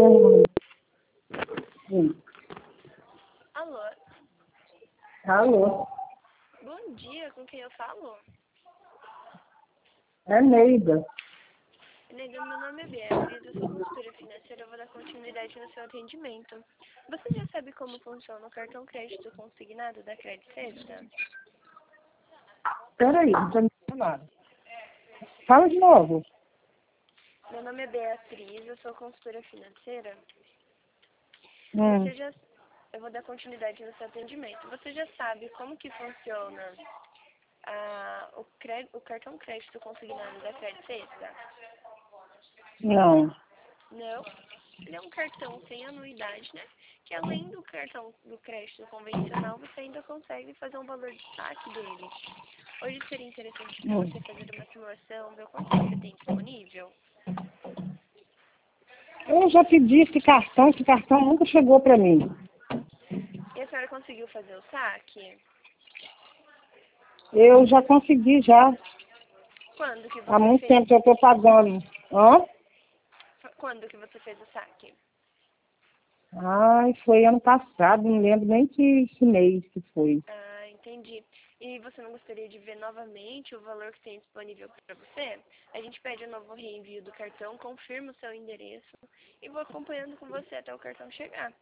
Alô? Alô? Bom dia, com quem eu falo? É Neida. Neida, meu nome é Beatriz, eu sou consultora financeira, eu vou dar continuidade no seu atendimento. Você já sabe como funciona o cartão crédito consignado da Credit Sexta? Peraí, não tô entendendo nada. Fala de novo. Meu nome é Beatriz, eu sou consultora financeira. Hum. Eu vou dar continuidade no seu atendimento. Você já sabe como que funciona o cartão crédito consignado da Credit Sexta? Não. Não. Ele é um cartão sem anuidade, né? Que além do cartão do crédito convencional, você ainda consegue fazer um valor de saque dele. Hoje seria interessante para você fazer uma simulação, ver quanto você tem disponível. Eu já pedi esse cartão nunca chegou para mim. E a senhora conseguiu fazer o saque? Eu já consegui já. Quando que Há você muito fez? tempo que eu estou pagando. Hã? Quando que você fez o saque? Ai, foi ano passado, não lembro nem que mês que foi. Ah, entendi. E você não gostaria de ver novamente o valor que tem disponível para você? A gente pede um novo reenvio do cartão, confirma o seu endereço e vou acompanhando com você até o cartão chegar.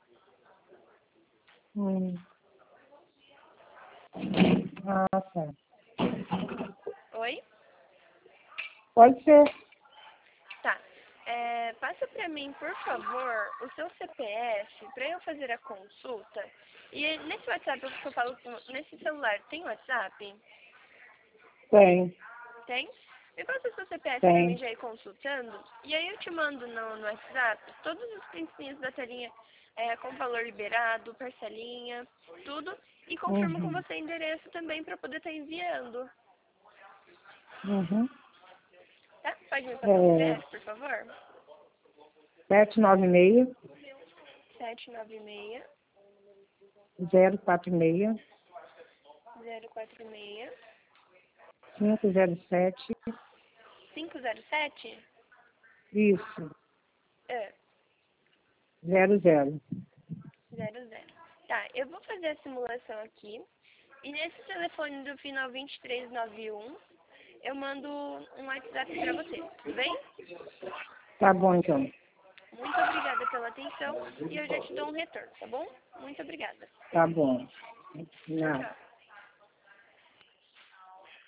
Ah, tá. Oi? Pode ser. Tá. Passa para mim, por favor, o seu CPF para eu fazer a consulta. E nesse WhatsApp que eu falo nesse celular, tem WhatsApp? Tem. Tem? Me passa o seu CPF para mim Tem. já ir consultando. E aí eu te mando no WhatsApp todos os princinhos da telinha com valor liberado, parcelinha, tudo. E confirmo com você o endereço também para poder estar enviando. Uhum. Tá? Pode me passar o CPF, por favor? 796 796 046 046 507. 507? Isso. É, 00. 00. Tá, eu vou fazer a simulação aqui. E nesse telefone do final 2391, eu mando um WhatsApp pra você, tudo bem? Tá bom, então. Muito obrigada pela atenção e eu já te dou um retorno, tá bom? Muito obrigada. Tá bom. Tchau, Nada. tchau.